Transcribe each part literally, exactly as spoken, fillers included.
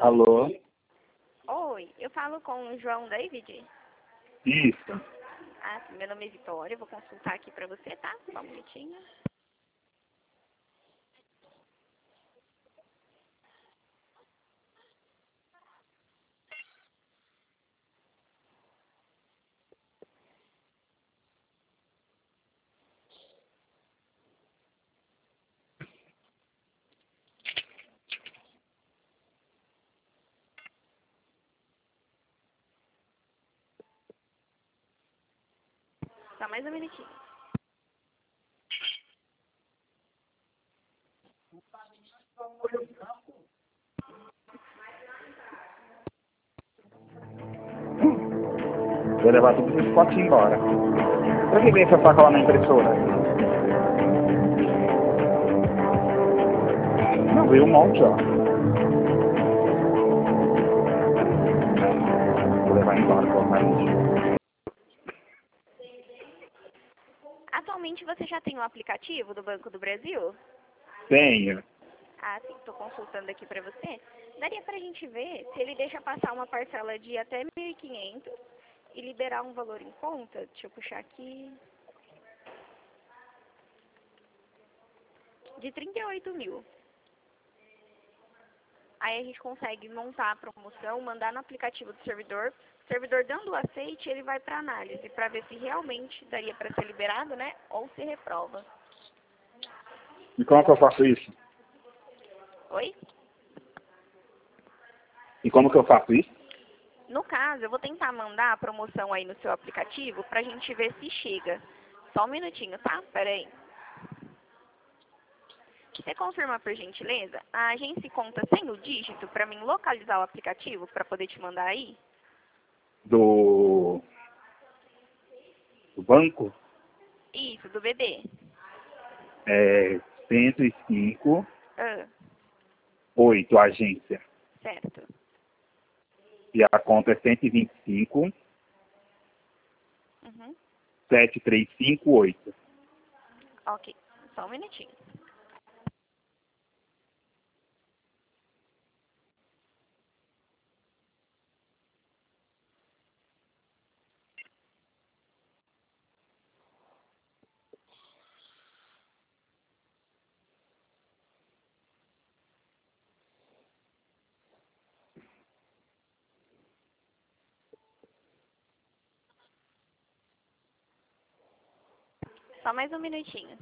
Alô? Oi, eu falo com o João David? Isso. Ah, sim, meu nome é Vitória, eu vou consultar aqui pra você, tá? Só um minutinho. Só mais um minutinho. Vou levar tudo esse potinho embora. Pra que vem essa sacola na impressora? Não, veio um monte, ó. Vou levar embora, colocar lixo. Atualmente você já tem um aplicativo do Banco do Brasil? Tenho. Ah, sim, tô consultando aqui pra você. Daria pra gente ver se ele deixa passar uma parcela de até mil e quinhentos e liberar um valor em conta? Deixa eu puxar aqui. De trinta e oito mil. Aí a gente consegue montar a promoção, mandar no aplicativo do servidor. O servidor dando o aceite, ele vai para análise, para ver se realmente daria para ser liberado, né? Ou se reprova. E como que eu faço isso? Oi? E como que eu faço isso? No caso, eu vou tentar mandar a promoção aí no seu aplicativo pra gente ver se chega. Só um minutinho, tá? Pera aí. Você confirma, por gentileza? A agência conta sem o dígito para mim localizar o aplicativo para poder te mandar aí? Do... Do banco? Isso, do B B. É cento e cinco, Ah, oito, agência. certo. E a conta é cento e vinte e cinco, Uhum. sete três cinco oito. Ok, só um minutinho. Só mais um minutinho.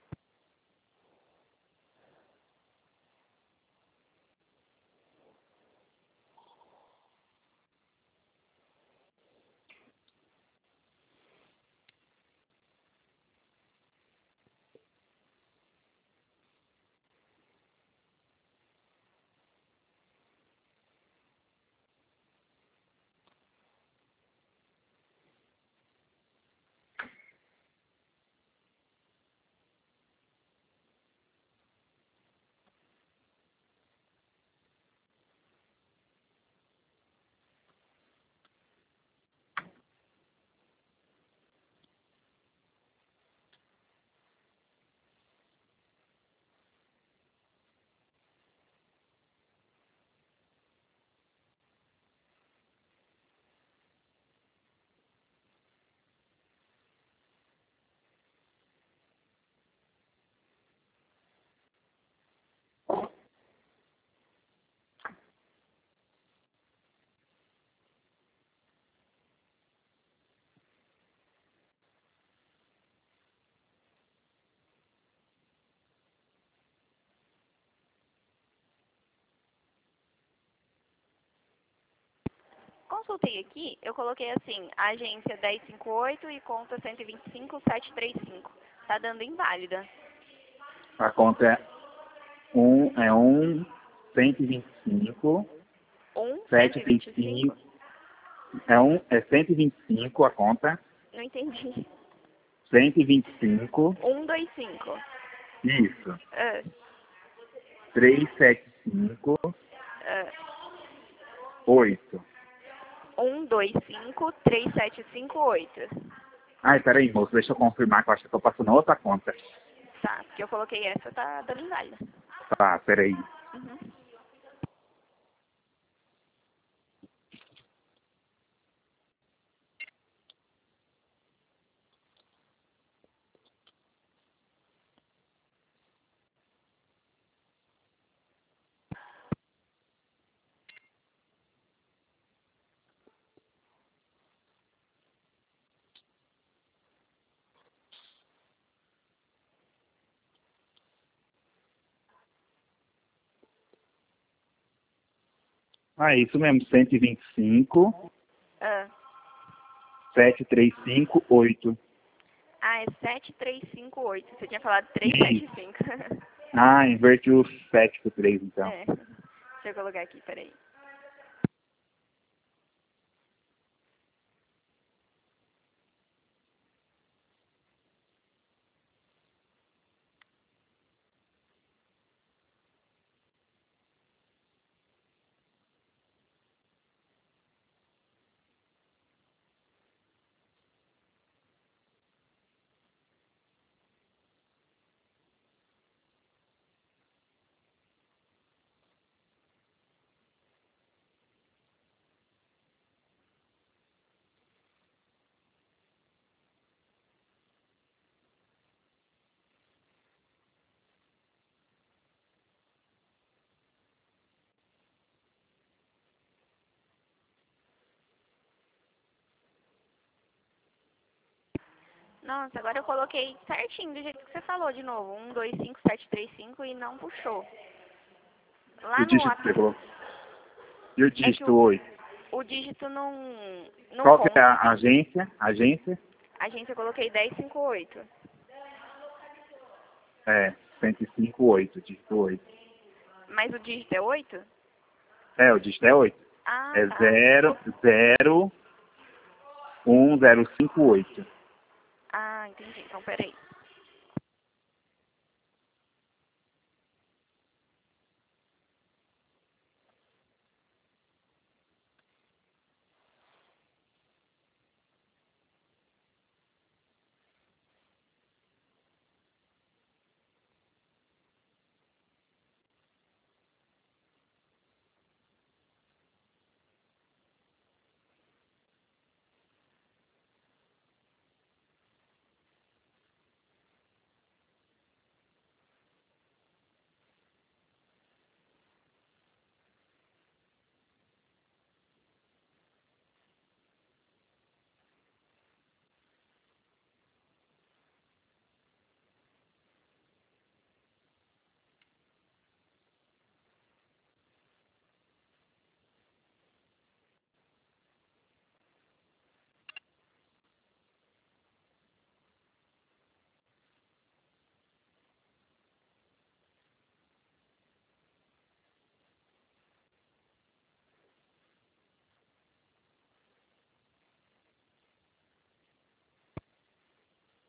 Consultei aqui, eu coloquei assim, agência dez cinquenta e oito e conta cento e vinte e cinco, sete três cinco. Tá dando inválida. A conta é um, é um, cento e vinte e cinco, um, sete três cento e vinte e cinco? cinco. É, um, é cento e vinte e cinco a conta. Não entendi. cento e vinte e cinco. um, dois, cinco. Isso. Ah, trezentos e setenta e cinco, ah. oito. um, dois, cinco, três, sete, cinco, oito. Ai, peraí, moço, deixa eu confirmar que eu acho que eu tô passando outra conta. Tá, porque eu coloquei essa, tá dando inválida. Tá, peraí. Uhum. Ah, isso mesmo, cento e vinte e cinco, Ah, sete três cinco oito. ah é sete três cinco oito. Você tinha falado trezentos e setenta e cinco. Ah, inverte o sete com o três, então. É. Deixa eu colocar aqui, peraí. Nossa, agora eu coloquei certinho do jeito que você falou de novo. um, dois, cinco, sete, três, cinco e não puxou. E Lá o no dígito que você WhatsApp colocou? E o é que dígito o, oito? o dígito não, não Qual que é conta. a agência? Agência? A gente eu coloquei dez cinco oito. É, cento e cinco oito, dígito oito. Mas o dígito é oito? É, o dígito é oito. Ah, É tá. zero zero um zero cinco oito. Ah, entendi. Então, peraí.